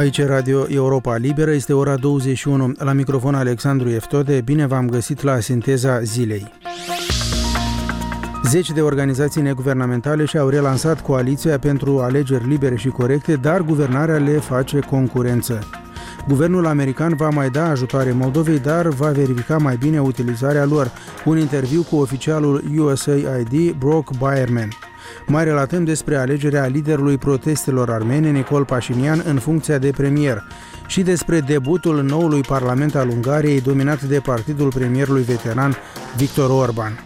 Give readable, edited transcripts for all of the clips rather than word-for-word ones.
Aici Radio Europa Liberă, este ora 21. La microfon Alexandru Eftode, bine v-am găsit la Sinteza Zilei. 10 de organizații neguvernamentale și-au relansat coaliția pentru alegeri libere și corecte, dar guvernarea le face concurență. Guvernul american va mai da ajutoare Moldovei, dar va verifica mai bine utilizarea lor. Un interviu cu oficialul USAID, Brock Bierman. Mai relatăm despre alegerea liderului protestelor armene, Nicol Pașinian, în funcția de premier și despre debutul noului parlament al Ungariei, dominat de partidul premierului veteran Viktor Orban.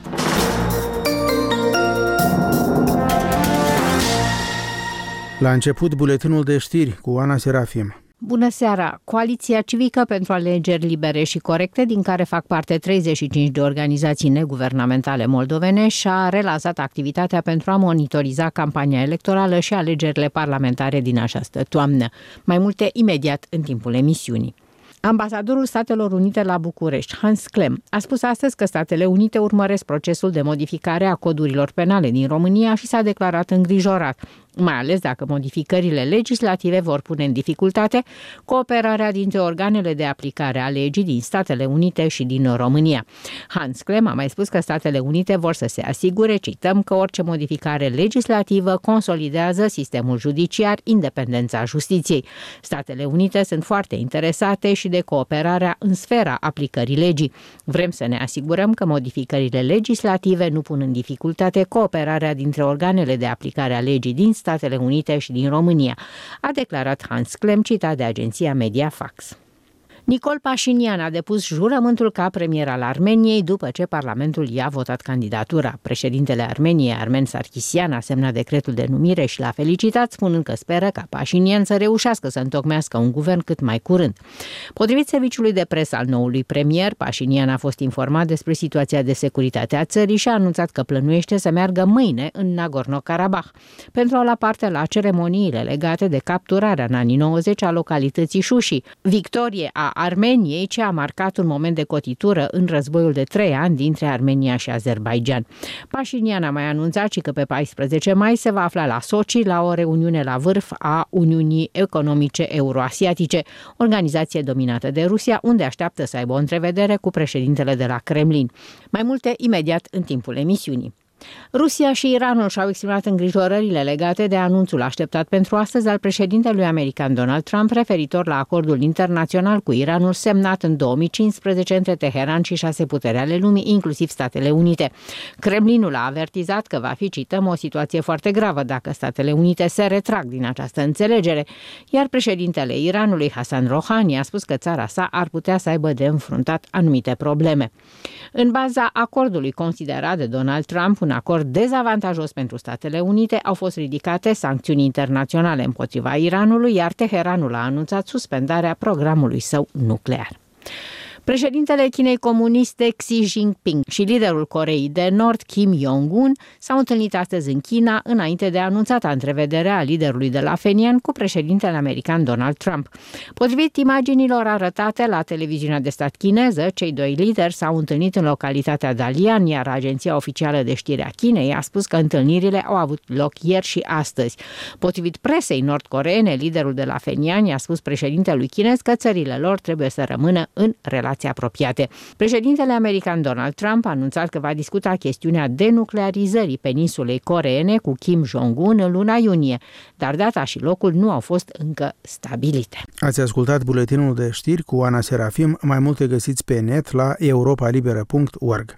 La început, buletinul de știri cu Ana Serafim. Bună seara! Coaliția Civică pentru Alegeri Libere și Corecte, din care fac parte 35 de organizații neguvernamentale moldovene, și-a relansat activitatea pentru a monitoriza campania electorală și alegerile parlamentare din această toamnă. Mai multe imediat în timpul emisiunii. Ambasadorul Statelor Unite la București, Hans Klem, a spus astăzi că Statele Unite urmăresc procesul de modificare a codurilor penale din România și s-a declarat îngrijorat, mai ales dacă modificările legislative vor pune în dificultate cooperarea dintre organele de aplicare a legii din Statele Unite și din România. Hans Klem a mai spus că Statele Unite vor să se asigure, cităm, că orice modificare legislativă consolidează sistemul judiciar, independența justiției. Statele Unite sunt foarte interesate și de cooperarea în sfera aplicării legii. Vrem să ne asigurăm că modificările legislative nu pun în dificultate cooperarea dintre organele de aplicare a legii din Statele Unite și din România, a declarat Hans Klem, citat de agenția Mediafax. Nicol Pașinian a depus jurământul ca premier al Armeniei după ce Parlamentul i-a votat candidatura. Președintele Armeniei, Armen Sarkisian, a semnat decretul de numire și l-a felicitat, spunând că speră ca Pașinian să reușească să întocmească un guvern cât mai curând. Potrivit serviciului de presă al noului premier, Pașinian a fost informat despre situația de securitate a țării și a anunțat că plănuiește să meargă mâine în Nagorno-Karabakh pentru a lua parte la ceremoniile legate de capturarea în anii 90 a localității Șuși, victorie a Armeniei, ce a marcat un moment de cotitură în războiul de 3 ani dintre Armenia și Azerbaidjan. Pașinian a mai anunțat și că pe 14 mai se va afla la Sochi la o reuniune la vârf a Uniunii Economice Euroasiatice, organizație dominată de Rusia, unde așteaptă să aibă o întrevedere cu președintele de la Kremlin. Mai multe imediat în timpul emisiunii. Rusia și Iranul și-au exprimat îngrijorările legate de anunțul așteptat pentru astăzi al președintelui american Donald Trump referitor la acordul internațional cu Iranul semnat în 2015 între Teheran și 6 puteri ale lumii, inclusiv Statele Unite. Kremlinul a avertizat că va fi, cităm, o situație foarte gravă dacă Statele Unite se retrag din această înțelegere, iar președintele Iranului, Hassan Rouhani, a spus că țara sa ar putea să aibă de înfruntat anumite probleme. În baza acordului considerat de Donald Trump un acord dezavantajos pentru Statele Unite, au fost ridicate sancțiuni internaționale împotriva Iranului, iar Teheranul a anunțat suspendarea programului său nuclear. Președintele Chinei comuniste Xi Jinping și liderul Coreei de Nord Kim Jong-un s-au întâlnit astăzi în China înainte de anunțata întrevedere a liderului de la Phenian cu președintele american Donald Trump. Potrivit imaginilor arătate la televiziunea de stat chineză, cei doi lideri s-au întâlnit în localitatea Dalian, iar agenția oficială de știri a Chinei a spus că întâlnirile au avut loc ieri și astăzi. Potrivit presei nord-coreene, liderul de la Phenian i-a spus președintelui chinez că țările lor trebuie să rămână în relații apropiate. Președintele american Donald Trump a anunțat că va discuta chestiunea denuclearizării peninsulei coreene cu Kim Jong-un în luna iunie, dar data și locul nu au fost încă stabilite. Ați ascultat buletinul de știri cu Ana Serafim, mai multe găsiți pe net la europalibera.org.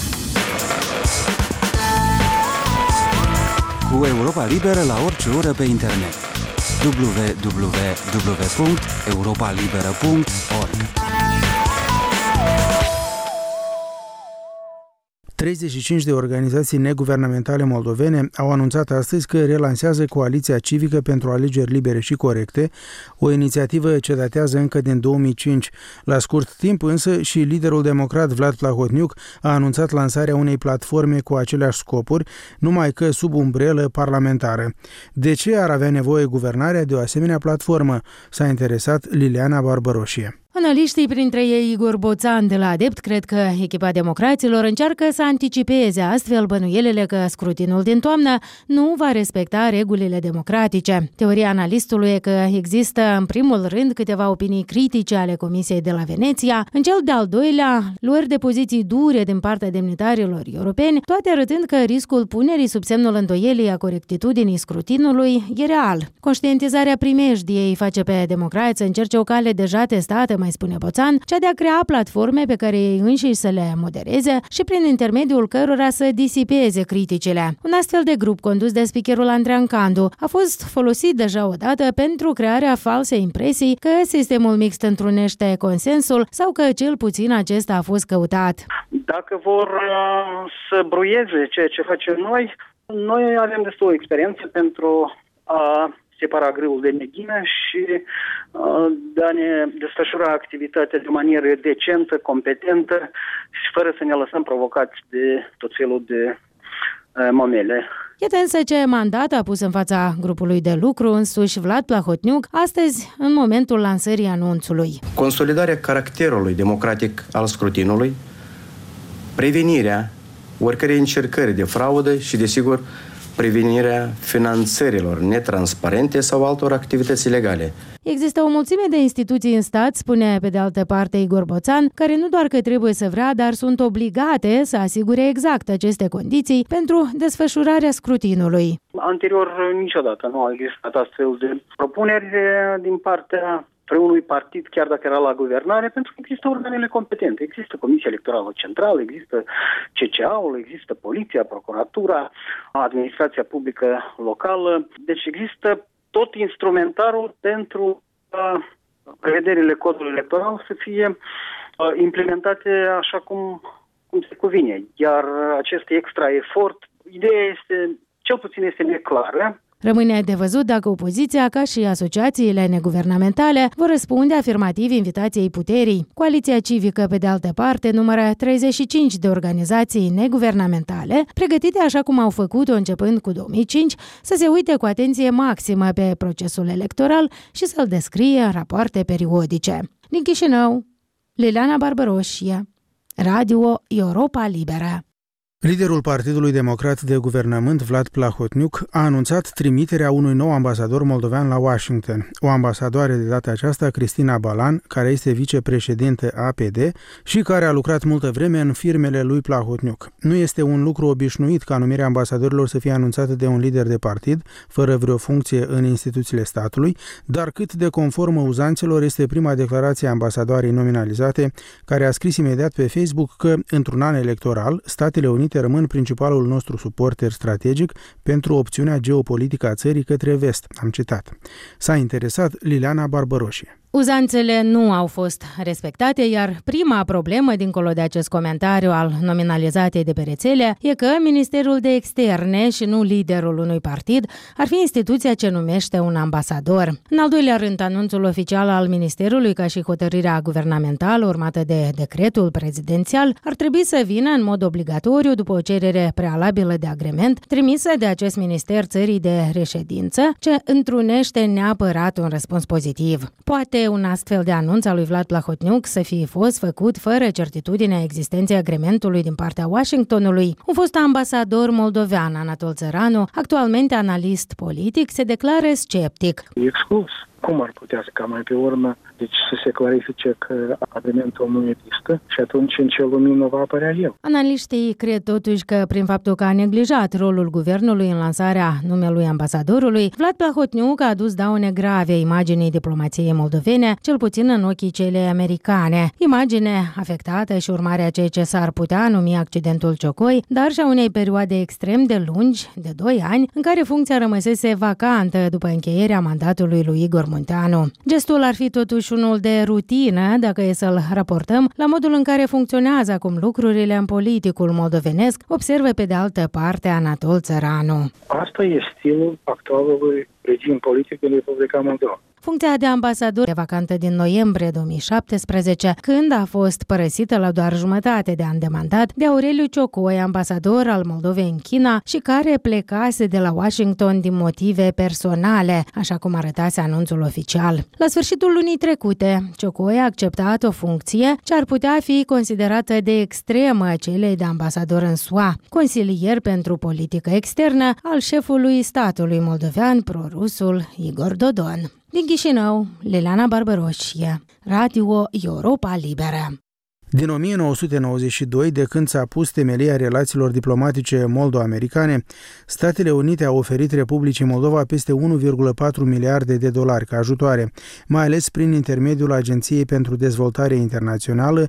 Cu Europa Liberă la orice oră pe internet. www.europalibera.org 35 de organizații neguvernamentale moldovene au anunțat astăzi că relansează Coaliția Civică pentru Alegeri Libere și Corecte, o inițiativă ce datează încă din 2005. La scurt timp însă și liderul democrat Vlad Plahotniuc a anunțat lansarea unei platforme cu aceleași scopuri, numai că sub umbrelă parlamentară. De ce ar avea nevoie guvernarea de o asemenea platformă? S-a interesat Liliana Barbăroșie. Analiștii, printre ei Igor Boțan de la Adept, cred că echipa democraților încearcă să anticipeze astfel bănuielile că scrutinul din toamnă nu va respecta regulile democratice. Teoria analistului e că există în primul rând câteva opinii critice ale Comisiei de la Veneția, în cel de-al doilea luări de poziții dure din partea demnitarilor europeni, toate arătând că riscul punerii sub semnul îndoielii a corectitudinii scrutinului e real. Conștientizarea primejdiei face pe democrați să încerce o cale deja testată, mai spune Boțan, cea de a crea platforme pe care ei înșiși să le modereze și prin intermediul cărora să disipeze criticile. Un astfel de grup condus de speakerul Andrean Candu a fost folosit deja odată pentru crearea falsei impresii că sistemul mixt întrunește consensul sau că cel puțin acesta a fost căutat. Dacă vor să bruieze ceea ce facem noi avem destul experiență pentru a separa grâul de neghină și de a ne desfășura activitatea de manieră decentă, competentă și fără să ne lăsăm provocați de tot felul de momele. Iată însă ce mandat a pus în fața grupului de lucru însuși Vlad Plahotniuc astăzi, în momentul lansării anunțului. Consolidarea caracterului democratic al scrutinului, prevenirea oricărei încercări de fraudă și, desigur, prevenirea finanțărilor netransparente sau altor activități ilegale. Există o mulțime de instituții în stat, spune pe de altă parte Igor Boțan, care nu doar că trebuie să vrea, dar sunt obligate să asigure exact aceste condiții pentru desfășurarea scrutinului. Anterior niciodată nu au existat astfel de propuneri din partea unui partid, chiar dacă era la guvernare, pentru că există organele competente. Există Comisia Electorală Centrală, există CCA-ul, există Poliția, Procuratura, Administrația Publică Locală. Deci există tot instrumentarul pentru prevederile codului electoral să fie implementate așa cum se cuvine. Iar acest extra efort, ideea este, cel puțin este neclară. Rămâne de văzut dacă opoziția, ca și asociațiile neguvernamentale, vor răspunde afirmativ invitației puterii. Coaliția Civică, pe de altă parte, numără 35 de organizații neguvernamentale, pregătite așa cum au făcut-o începând cu 2005, să se uite cu atenție maximă pe procesul electoral și să-l descrie în rapoarte periodice. Din Chișinău, Liliana Barbaroșie, Radio Europa Liberă. Liderul Partidului Democrat de Guvernământ, Vlad Plahotniuc, a anunțat trimiterea unui nou ambasador moldovean la Washington. O ambasadoare de data aceasta, Cristina Balan, care este vicepreședinte APD și care a lucrat multă vreme în firmele lui Plahotniuc. Nu este un lucru obișnuit ca numirea ambasadorilor să fie anunțată de un lider de partid, fără vreo funcție în instituțiile statului, dar cât de conformă uzanților este prima declarație a ambasadoarei nominalizate, care a scris imediat pe Facebook că, într-un an electoral, Statele Unite rămân principalul nostru suporter strategic pentru opțiunea geopolitică a țării către vest, am citat. S-a interesat Liliana Barbaroșie. Uzanțele nu au fost respectate, iar prima problemă, dincolo de acest comentariu al nominalizatei de pe rețele, e că Ministerul de Externe și nu liderul unui partid ar fi instituția ce numește un ambasador. În al doilea rând, anunțul oficial al Ministerului, ca și hotărârea guvernamentală urmată de decretul prezidențial, ar trebui să vină în mod obligatoriu după o cerere prealabilă de agrement trimisă de acest minister țării de reședință, ce întrunește neapărat un răspuns pozitiv. Poate un astfel de anunț al lui Vlad Plahotniuc să fie fost făcut fără certitudinea existenței agrementului din partea Washingtonului. Un fost ambasador moldovean, Anatol Țăranu, actualmente analist politic, se declară sceptic. Exclus. Cum ar putea ca mai pe urmă să se clarifice că agrementul nu există și atunci în ce lumină va apărea el? Analiștii cred totuși că prin faptul că a neglijat rolul guvernului în lansarea numelui ambasadorului, Vlad Plahotniuc a adus daune grave imaginii diplomației moldovene, cel puțin în ochii cele americane. Imagine afectată și urmarea ceea ce s-ar putea numi accidentul Ciocoi, dar și a unei perioade extrem de lungi, de 2 ani, în care funcția rămăsese vacantă după încheierea mandatului lui Igor Munteanu. Gestul ar fi totuși unul de rutină, dacă e să-l raportăm la modul în care funcționează acum lucrurile în politicul moldovenesc, observă pe de altă parte Anatol Țăranu. Asta e stilul actualului regim politic din Republica Moldova. Funcția de ambasador e vacantă din noiembrie 2017, când a fost părăsită la doar jumătate de an de mandat de Aureliu Ciocoi, ambasador al Moldovei în China și care plecase de la Washington din motive personale, așa cum arătase anunțul oficial. La sfârșitul lunii trecute, Ciocoi a acceptat o funcție ce ar putea fi considerată de extremă celei de ambasador în SUA, consilier pentru politică externă al șefului statului moldovean pro-rusul Igor Dodon. Din Chișinău, Liliana Barbaroșie, Radio Europa Liberă. Din 1992, de când s-a pus temelia relațiilor diplomatice moldo-americane, Statele Unite au oferit Republicii Moldova peste 1,4 miliarde de dolari ca ajutoare, mai ales prin intermediul Agenției pentru Dezvoltare Internațională,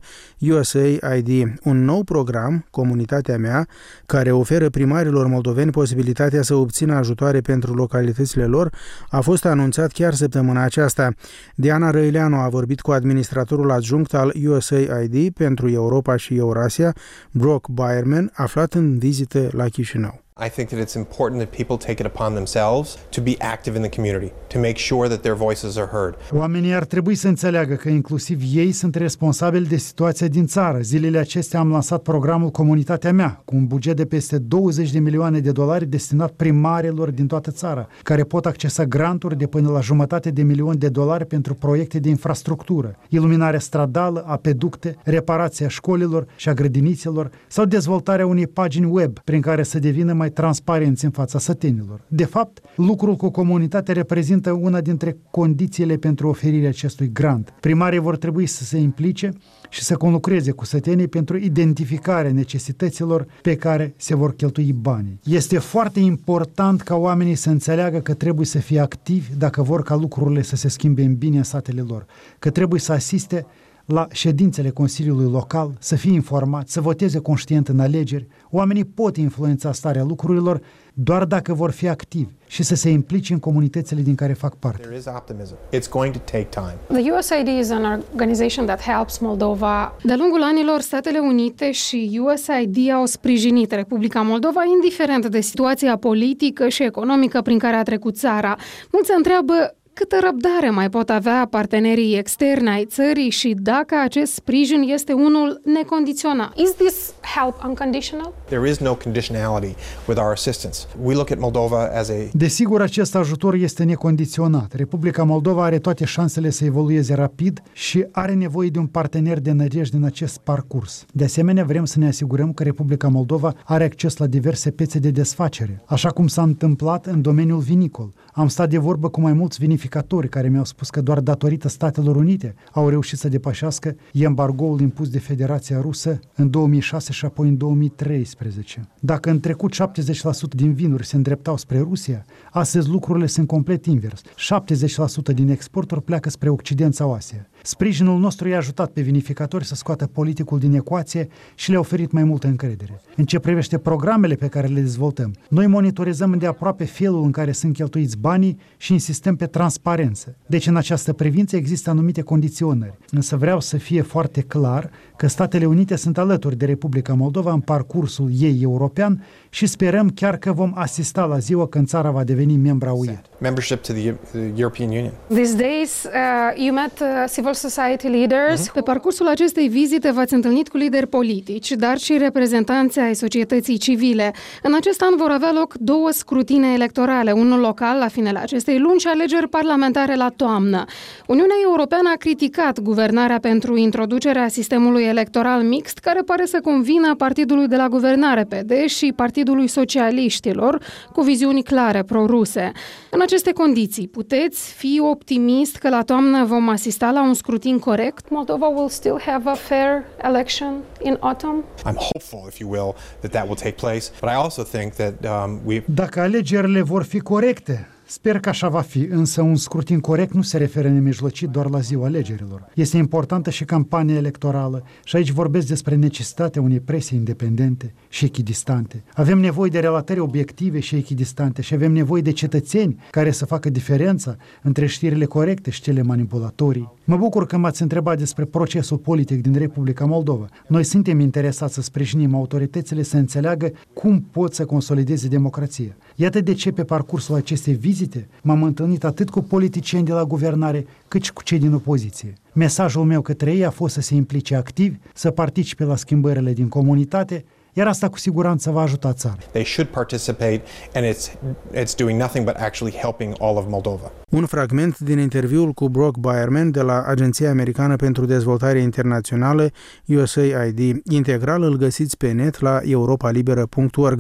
USAID, un nou program, Comunitatea mea, care oferă primarilor moldoveni posibilitatea să obțină ajutoare pentru localitățile lor, a fost anunțat chiar săptămâna aceasta. Diana Răileanu a vorbit cu administratorul adjunct al USAID pentru Europa și Eurasia, Brock Bayerman, aflat în vizită la Chișinău. I think that it's important that people take it upon themselves to be active in the community, to make sure that their voices are heard. Oamenii ar trebui să înțeleagă că inclusiv ei sunt responsabili de situația din țară. Zilele acestea am lansat programul Comunitatea mea, cu un buget de peste 20 de milioane de dolari destinat primarilor din toată țara, care pot accesa granturi de până la $500 de dolari pentru proiecte de infrastructură, iluminare stradală, apeducte, reparația școlilor și a grădinițelor sau dezvoltarea unei pagini web prin care să devină mai transparenți în fața sătenilor. De fapt, lucrul cu comunitatea reprezintă una dintre condițiile pentru oferirea acestui grant. Primarii vor trebui să se implice și să conlucreze cu sătenii pentru identificarea necesităților pe care se vor cheltui banii. Este foarte important ca oamenii să înțeleagă că trebuie să fie activi dacă vor ca lucrurile să se schimbe în bine în satele lor, că trebuie să asiste la ședințele Consiliului Local, să fie informați, să voteze conștient în alegeri. Oamenii pot influența starea lucrurilor doar dacă vor fi activi și să se implice în comunitățile din care fac parte. There is optimism. It's going to take time. The USAID is an organization that helps Moldova. De-a lungul anilor, Statele Unite și USAID au sprijinit Republica Moldova, indiferent de situația politică și economică prin care a trecut țara. Mulți se întreabă câtă răbdare mai pot avea partenerii externi ai țării și dacă acest sprijin este unul necondiționat. Is this help unconditional? There is no conditionality with our assistance. We look at Moldova as a... Desigur, acest ajutor este necondiționat. Republica Moldova are toate șansele să evolueze rapid și are nevoie de un partener de nădejde în acest parcurs. De asemenea, vrem să ne asigurăm că Republica Moldova are acces la diverse piețe de desfacere, așa cum s-a întâmplat în domeniul vinicol. Am stat de vorbă cu mai mulți vinificatori care mi-au spus că doar datorită Statelor Unite au reușit să depășească embargoul impus de Federația Rusă în 2006 și apoi în 2013. Dacă în trecut 70% din vinuri se îndreptau spre Rusia, astăzi lucrurile sunt complet invers. 70% din exporturi pleacă spre Occident sau Asia. Sprijinul nostru i-a ajutat pe vinificatori să scoată politicul din ecuație și le-a oferit mai multă încredere. În ce privește programele pe care le dezvoltăm, noi monitorizăm îndeaproape felul în care sunt cheltuiți banii și insistăm pe transparență. Deci în această privință există anumite condiționări. Însă vreau să fie foarte clar că Statele Unite sunt alături de Republica Moldova în parcursul ei european și sperăm chiar că vom asista la ziua când țara va deveni membra UE. Membership to the European Union. These days you met civil society leaders. Pe parcursul acestei vizite v-ați întâlnit cu lideri politici, dar și reprezentanți ai societății civile. În acest an vor avea loc 2 scrutine electorale, unul local la finele acestei luni și alegeri parlamentare la toamnă. Uniunea Europeană a criticat guvernarea pentru introducerea sistemului electoral mixt, care pare să convină partidului de la guvernare PD și Partidului Socialiștilor, cu viziuni clare pro-ruse. În aceste condiții, puteți fi optimist că la toamnă vom asista la un scrutin corect? Moldova will still have a fair election in autumn? I'm hopeful, if you will, that will take place, but I also think that Dacă alegerile vor fi corecte, sper că așa va fi, însă un scrutin corect nu se referă nemijlocit doar la ziua alegerilor. Este importantă și campania electorală și aici vorbesc despre necesitatea unei presii independente și echidistante. Avem nevoie de relatări obiective și echidistante și avem nevoie de cetățeni care să facă diferența între știrile corecte și cele manipulatorii. Mă bucur că m-ați întrebat despre procesul politic din Republica Moldova. Noi suntem interesați să sprijinim autoritățile să înțeleagă cum pot să consolideze democrația. Iată de ce pe parcursul acestei vizite vizite. M-am întâlnit atât cu politicieni de la guvernare, cât și cu cei din opoziție. Mesajul meu către ei a fost să se implice activ, să participe la schimbările din comunitate, iar asta cu siguranță va ajuta țara. They should participate and it's doing nothing but actually helping all of Moldova. Un fragment din interviul cu Brock Bierman de la Agenția Americană pentru Dezvoltare Internațională USAID. Integral îl găsiți pe net la europalibera.org.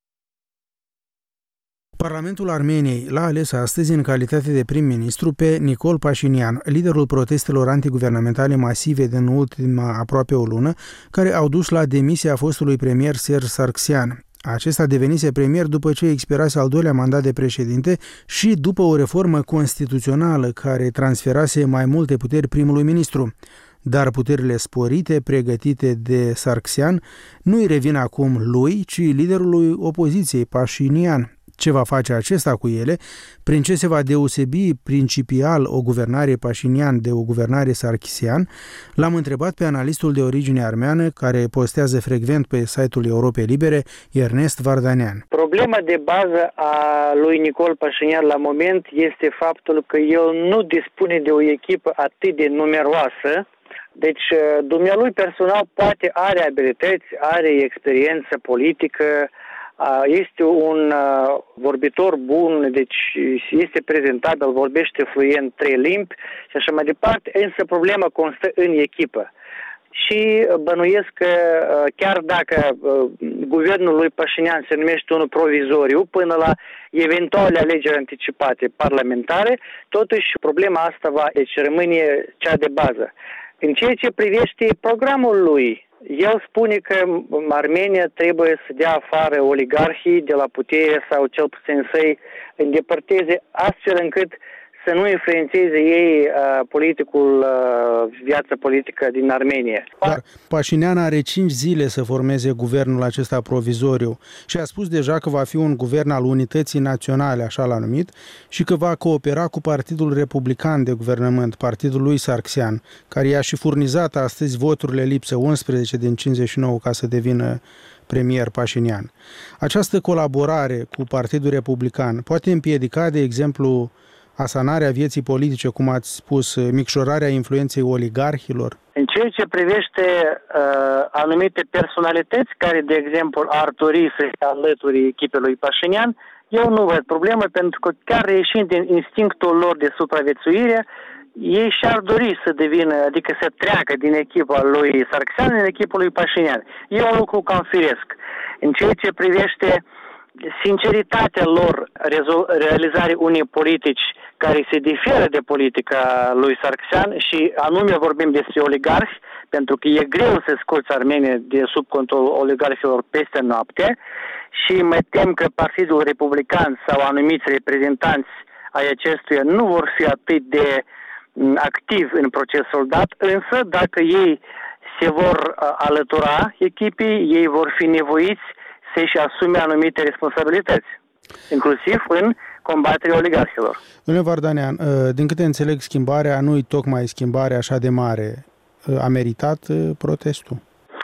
Parlamentul Armeniei l-a ales astăzi în calitate de prim-ministru pe Nicol Pașinian, liderul protestelor antiguvernamentale masive din ultima aproape o lună, care au dus la demisia fostului premier Serge Sargsyan. Acesta devenise premier după ce expirase al doilea mandat de președinte și după o reformă constituțională care transferase mai multe puteri primului ministru. Dar puterile sporite, pregătite de Sargsyan, nu îi revin acum lui, ci liderului opoziției, Pașinian. Ce va face acesta cu ele? Prin ce se va deosebi principial o guvernare Pașinian de o guvernare Sargsyan? L-am întrebat pe analistul de origine armeană, care postează frecvent pe site-ul Europei Libere, Ernest Vardanean. Problema de bază a lui Nicol Pașinian la moment este faptul că el nu dispune de o echipă atât de numeroasă. Deci, dumnealui personal poate are abilități, are experiență politică, este un vorbitor bun, deci este prezentabil, vorbește fluent 3 limbi și așa mai departe, însă problema constă în echipă. Și bănuiesc că chiar dacă guvernul lui Pașinian se numește unul provizoriu până la eventuale alegeri anticipate parlamentare, totuși problema asta rămâne cea de bază. În ceea ce privește programul lui, el spune că Armenia trebuie să dea afară oligarhii de la putere sau cel puțin să-i îndepărteze astfel încât să nu influențeze ei viața politică din Armenia. Dar Pașinian are 5 zile să formeze guvernul acesta provizoriu și a spus deja că va fi un guvern al unității naționale, așa l-a numit, și că va coopera cu Partidul Republican de Guvernământ, partidul lui Sargsyan, care i-a și furnizat astăzi voturile lipsă, 11 din 59 ca să devină premier Pașinian. Această colaborare cu Partidul Republican poate împiedica, de exemplu, asanarea vieții politice, cum ați spus, micșorarea influenței oligarhilor? În ceea ce privește anumite personalități care, de exemplu, ar dori să se alături echipei lui Pașinian, eu nu văd problemă, pentru că chiar ieșind din instinctul lor de supraviețuire, ei și-ar dori să devină, adică să treacă din echipa lui Sargsyan în echipa lui Pașinian. E un lucru cam firesc. În ceea ce privește sinceritatea lor, realizarea unei politici care se diferă de politica lui Sargsyan și anume vorbim despre oligarhi, pentru că e greu să scoți Armenia de sub control oligarhilor peste noapte și mă tem că Partidul Republican sau anumiți reprezentanți ai acestuia nu vor fi atât de activi în procesul dat, însă dacă ei se vor alătura echipii, ei vor fi nevoiți să-și asume anumite responsabilități, inclusiv în combaterea oligarhilor. Domnule Vardanean, din câte înțeleg, schimbarea nu-i tocmai schimbare așa de mare. A meritat protestul?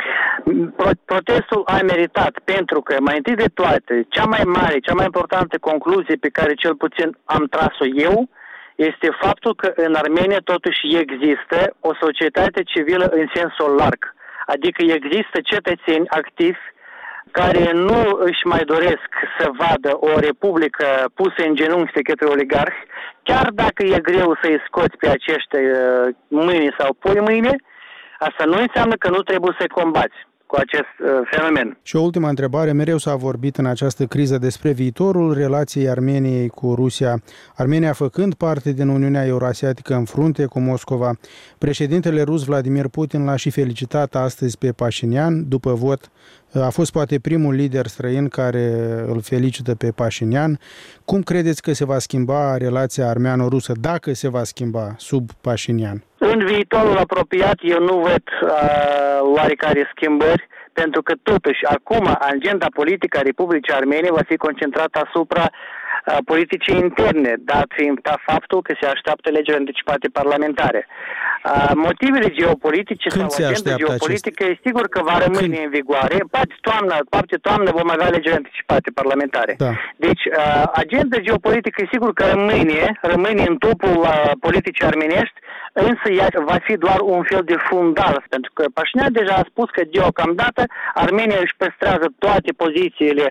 Protestul a meritat pentru că, mai întâi de toate, cea mai mare, cea mai importantă concluzie pe care cel puțin am tras-o eu, este faptul că în Armenia totuși există o societate civilă în sensul larg. Adică există cetățeni activi care nu își mai doresc să vadă o republică pusă în genunchi de către oligarhi, chiar dacă e greu să-i scoți pe aceștia mâine sau poi mâine, asta nu înseamnă că nu trebuie să-i combați cu acest fenomen. Și o ultimă întrebare, mereu s-a vorbit în această criză despre viitorul relației Armeniei cu Rusia, Armenia făcând parte din Uniunea Eurasiatică în frunte cu Moscova. Președintele rus Vladimir Putin l-a și felicitat astăzi pe Pașinian după vot. A fost poate primul lider străin care îl felicită pe Pașinian. Cum credeți că se va schimba relația armeano-rusă, dacă se va schimba sub Pașinian? În viitorul apropiat eu nu văd oarecare schimbări, pentru că totuși acum agenda politică a Republicii Armeniei va fi concentrată asupra politice interne, dat fiind faptul că se așteaptă alegeri anticipate parlamentare. Motivele geopolitice sau agenda geopolitică e sigur că va rămâne în vigoare. Poate toamnă vom avea alegeri anticipate parlamentare. Da. Deci, agenda geopolitică e sigur că rămâne în topul politicii armenești, însă ea va fi doar un fel de fundal, pentru că Pașinian deja a spus că deocamdată Armenia își păstrează toate pozițiile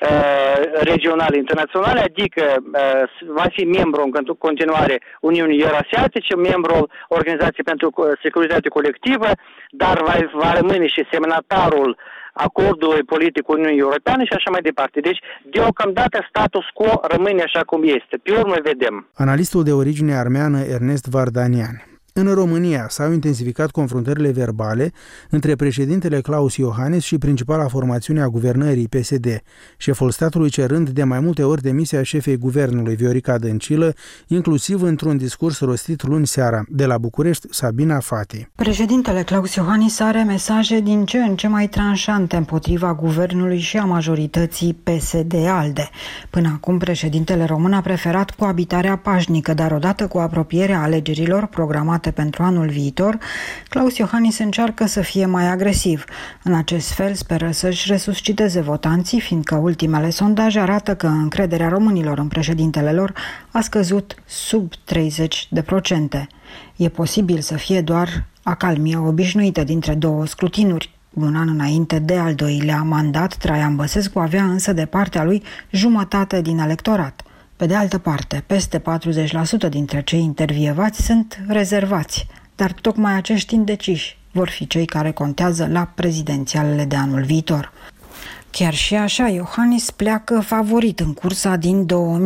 regionale internaționale, adică va fi membru în continuare Uniunii Eurasiatice, membru Organizației pentru Securitate Colectivă, dar va rămâne și semnatarul acordului politic cu Uniunii Europeană și așa mai departe. Deci, deocamdată, status quo rămâne așa cum este. Pe urmă vedem. Analistul de origine armeană Ernest Vardanian. În România s-au intensificat confruntările verbale între președintele Klaus Iohannis și principala formațiune a guvernării PSD, șeful statului cerând de mai multe ori demisia șefei guvernului Viorica Dăncilă, inclusiv într-un discurs rostit luni seara. De la București, Sabina Fati. Președintele Klaus Iohannis are mesaje din ce în ce mai tranșante împotriva guvernului și a majorității PSD-ALDE. Până acum, președintele român a preferat coabitarea pașnică, dar odată cu apropierea alegerilor programate pentru anul viitor, Klaus Iohannis încearcă să fie mai agresiv. În acest fel speră să-și resusciteze votanții, fiindcă ultimele sondaje arată că încrederea românilor în președintele lor a scăzut sub 30%. E posibil să fie doar acalmia obișnuită dintre două scrutinuri. Un an înainte de al doilea mandat, Traian Băsescu avea însă de partea lui jumătate din electorat. Pe de altă parte, peste 40% dintre cei intervievați sunt rezervați, dar tocmai acești indeciși vor fi cei care contează la prezidențialele de anul viitor. Chiar și așa, Iohannis pleacă favorit în cursa din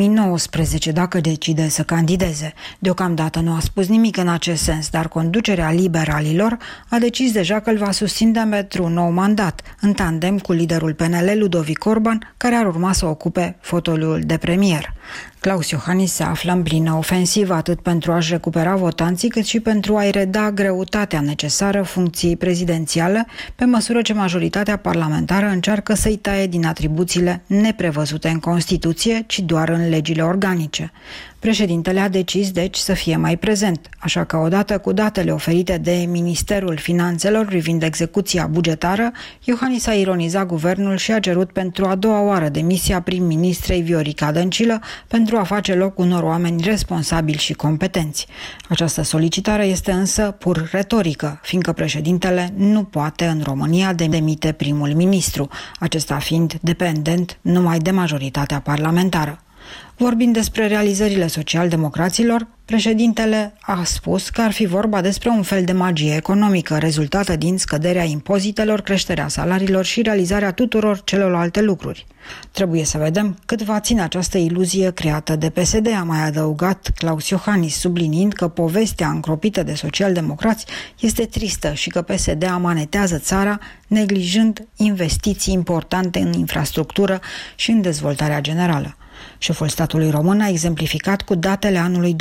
2019 dacă decide să candideze. Deocamdată nu a spus nimic în acest sens, dar conducerea liberalilor a decis deja că îl va susține pentru un nou mandat, în tandem cu liderul PNL Ludovic Orban, care ar urma să ocupe fotoliul de premier. Klaus Iohannis se află în plină ofensivă atât pentru a-și recupera votanții, cât și pentru a-i reda greutatea necesară funcției prezidențiale, pe măsură ce majoritatea parlamentară încearcă să-i taie din atribuțiile neprevăzute în Constituție, ci doar în legile organice. Președintele a decis, deci, să fie mai prezent, așa că odată cu datele oferite de Ministerul Finanțelor privind execuția bugetară, Iohannis a ironizat guvernul și a cerut pentru a doua oară demisia prim-ministrei Viorica Dăncilă pentru a face loc unor oameni responsabili și competenți. Această solicitare este însă pur retorică, fiindcă președintele nu poate în România demite primul ministru, acesta fiind dependent numai de majoritatea parlamentară. Vorbind despre realizările social-democraților, președintele a spus că ar fi vorba despre un fel de magie economică rezultată din scăderea impozitelor, creșterea salariilor și realizarea tuturor celorlalte lucruri. Trebuie să vedem cât va ține această iluzie creată de PSD, a mai adăugat Klaus Iohannis, subliniind că povestea încropită de social-democrați este tristă și că PSD amanetează țara, neglijând investiții importante în infrastructură și în dezvoltarea generală. Șeful statului român a exemplificat cu datele anului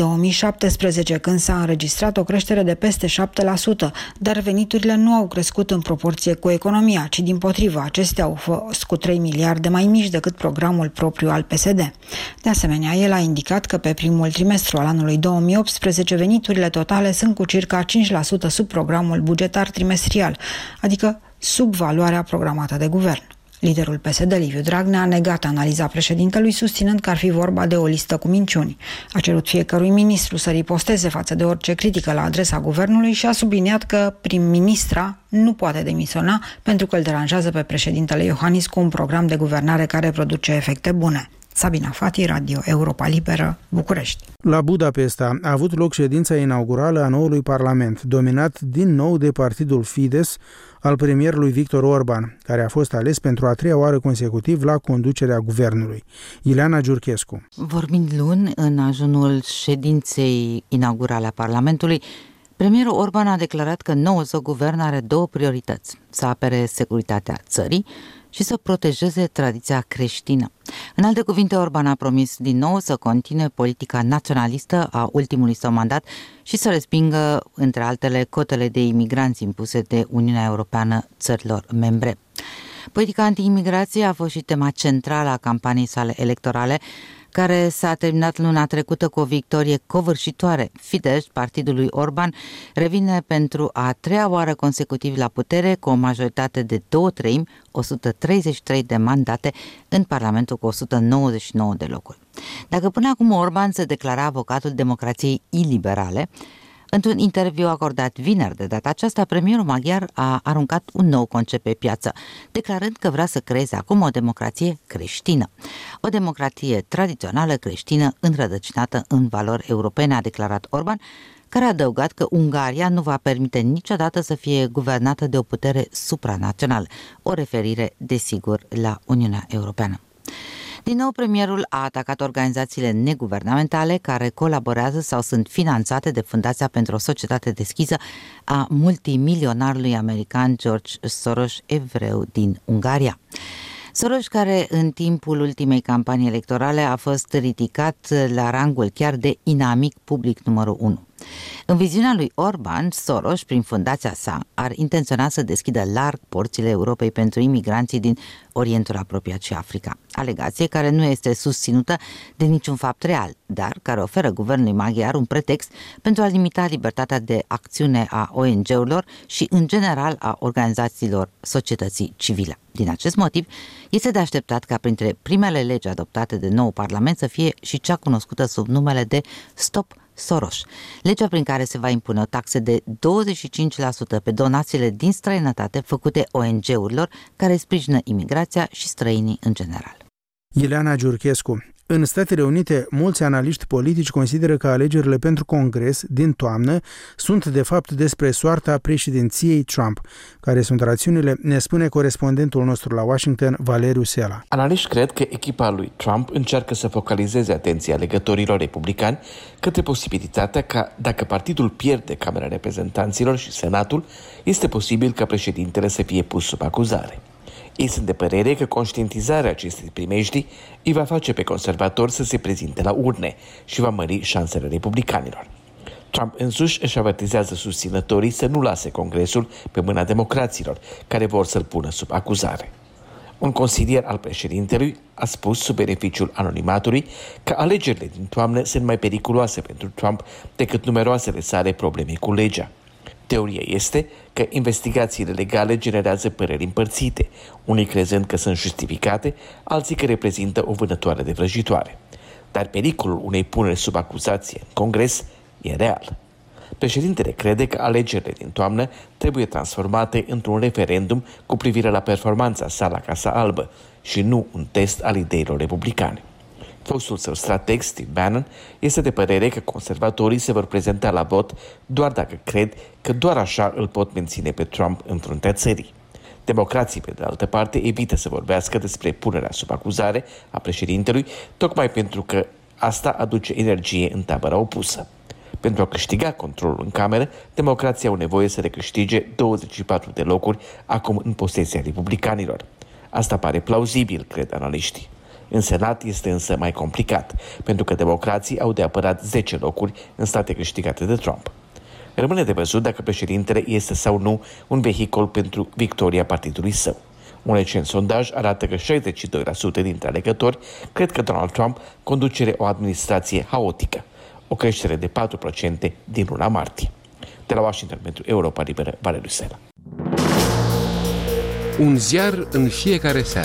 2017, când s-a înregistrat o creștere de peste 7%, dar veniturile nu au crescut în proporție cu economia, ci dimpotrivă, acestea au fost cu 3 miliarde mai mici decât programul propriu al PSD. De asemenea, el a indicat că pe primul trimestru al anului 2018 veniturile totale sunt cu circa 5% sub programul bugetar trimestrial, adică sub valoarea programată de guvern. Liderul PSD, Liviu Dragnea, a negat analiza președintelui, susținând că ar fi vorba de o listă cu minciuni. A cerut fiecărui ministru să riposteze față de orice critică la adresa guvernului și a subliniat că prim-ministra nu poate demisiona pentru că îl deranjează pe președintele Iohannis cu un program de guvernare care produce efecte bune. Sabina Fati, Radio Europa Liberă, București. La Budapesta a avut loc ședința inaugurală a noului Parlament, dominat din nou de partidul Fidesz al premierului Victor Orban, care a fost ales pentru a treia oară consecutiv la conducerea guvernului. Ileana Giurchescu. Vorbind luni în ajunul ședinței inaugurale a Parlamentului, premierul Orban a declarat că noul său guvern are două priorități: să apere securitatea țării și să protejeze tradiția creștină. În alte cuvinte, Orban a promis din nou să continue politica naționalistă a ultimului său mandat și să respingă, între altele, cotele de imigranți impuse de Uniunea Europeană țărilor membre. Politica anti-imigrație a fost și tema centrală a campaniei sale electorale, care s-a terminat luna trecută cu o victorie covârșitoare. Fidesz, partidul lui Orban, revine pentru a treia oară consecutiv la putere cu o majoritate de 2/3, 133 de mandate în Parlamentul cu 199 de locuri. Dacă până acum Orban se declara avocatul democrației iliberale, într-un interviu acordat vineri de data aceasta, premierul maghiar a aruncat un nou concept pe piață, declarând că vrea să creeze acum o democrație creștină. O democrație tradițională creștină înrădăcinată în valori europene, a declarat Orban, care a adăugat că Ungaria nu va permite niciodată să fie guvernată de o putere supranațională, o referire, desigur, la Uniunea Europeană. Din nou, premierul a atacat organizațiile neguvernamentale care colaborează sau sunt finanțate de Fundația pentru o Societate Deschisă a multimilionarului american George Soros, evreu din Ungaria. Soros, care în timpul ultimei campanii electorale a fost ridicat la rangul chiar de inamic public numărul 1. În viziunea lui Orban, Soros, prin fundația sa, ar intenționa să deschidă larg porțile Europei pentru imigranții din Orientul apropiat și Africa. Alegație care nu este susținută de niciun fapt real, dar care oferă guvernului maghiar un pretext pentru a limita libertatea de acțiune a ONG-urilor și, în general, a organizațiilor societății civile. Din acest motiv, este de așteptat ca printre primele legi adoptate de nou Parlament să fie și cea cunoscută sub numele de Stop Soros, legea prin care se va impune o taxă de 25% pe donațiile din străinătate făcute ONG-urilor care sprijină imigrația și străinii în general. Ileana Giurchescu. În Statele Unite, mulți analiști politici consideră că alegerile pentru Congres din toamnă sunt de fapt despre soarta președinției Trump. Care sunt rațiunile, ne spune corespondentul nostru la Washington, Valeriu Sela. Analiști cred că echipa lui Trump încearcă să focalizeze atenția alegătorilor republicani către posibilitatea ca, dacă partidul pierde Camera Reprezentanților și Senatul, este posibil ca președintele să fie pus sub acuzare. Ei sunt de părere că conștientizarea acestei primejdii îi va face pe conservatori să se prezinte la urne și va mări șansele republicanilor. Trump însuși își avertizează susținătorii să nu lase Congresul pe mâna democraților, care vor să-l pună sub acuzare. Un consilier al președintelui a spus, sub beneficiul anonimatului, că alegerile din toamnă sunt mai periculoase pentru Trump decât numeroasele sale probleme cu legea. Teoria este că investigațiile legale generează păreri împărțite, unii crezând că sunt justificate, alții că reprezintă o vânătoare de vrăjitoare. Dar pericolul unei puneri sub acuzație în Congres e real. Președintele crede că alegerile din toamnă trebuie transformate într-un referendum cu privire la performanța sa la Casa Albă și nu un test al ideilor republicane. Fostul său strateg, Steve Bannon, este de părere că conservatorii se vor prezenta la vot doar dacă cred că doar așa îl pot menține pe Trump în fruntea țării. Democrații, pe de altă parte, evită să vorbească despre punerea sub acuzare a președintelui, tocmai pentru că asta aduce energie în tabăra opusă. Pentru a câștiga controlul în cameră, democrații au nevoie să recâștige 24 de locuri acum în posesia republicanilor. Asta pare plauzibil, cred analiștii. În Senat este însă mai complicat, pentru că democrații au de apărat 10 locuri în state câștigate de Trump. Rămâne de văzut dacă președintele este sau nu un vehicul pentru victoria partidului său. Un recent sondaj arată că 62% dintre alegători cred că Donald Trump conduce o administrație haotică, o creștere de 4% din luna martie. De la Washington pentru Europa Liberă, Valeriu Sela. Un ziar în fiecare seară.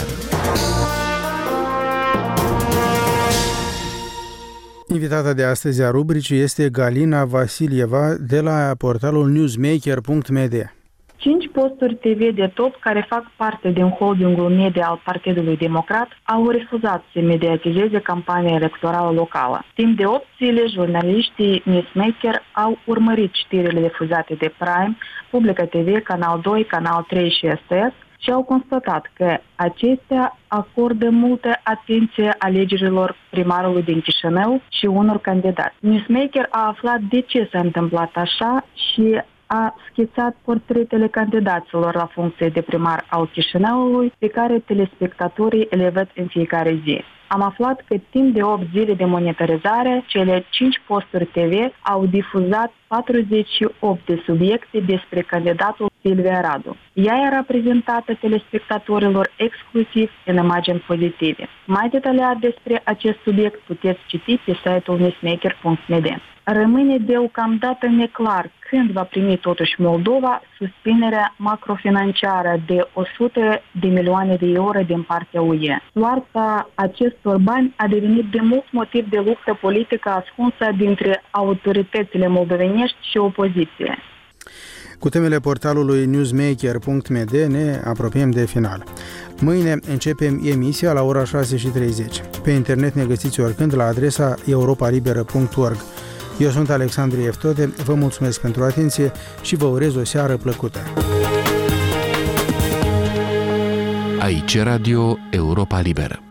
Invitata de astăzi a rubricii este Galina Vasilieva de la portalul newsmaker.media. 5 posturi TV de top care fac parte din holdingul media al Partidului Democrat au refuzat să mediatizeze campania electorală locală. Timp de 8 zile, jurnaliștii Newsmaker au urmărit știrile difuzate de Prime, Publica TV, Canal 2, Canal 3 și STS și au constatat că acestea acordă multă atenție alegerilor primarului din Chișinău și unor candidați. Newsmaker a aflat de ce s-a întâmplat așa și a schițat portretele candidaților la funcție de primar al Chișinăului, pe care telespectatorii le văd în fiecare zi. Am aflat că timp de 8 zile de monitorizare, cele 5 posturi TV au difuzat 48 de subiecte despre candidatul Silvia Radu. Ea era prezentată telespectatorilor exclusiv în imagini pozitive. Mai detaliat despre acest subiect puteți citi pe site-ul newsmaker.md. Rămâne deocamdată neclar când va primi totuși Moldova susținerea macrofinanciară de 100 de milioane de euro din partea UE. Soarta acestor bani a devenit de mult motiv de luptă politică ascunsă dintre autoritățile moldovenești și opoziție. Cu temele portalului newsmaker.md ne apropiem de final. Mâine începem emisia la ora 6:30. Pe internet ne găsiți oricând la adresa europalibera.org. Eu sunt Alexandru Eftode, vă mulțumesc pentru atenție și vă urez o seară plăcută. Aici Radio Europa Liberă.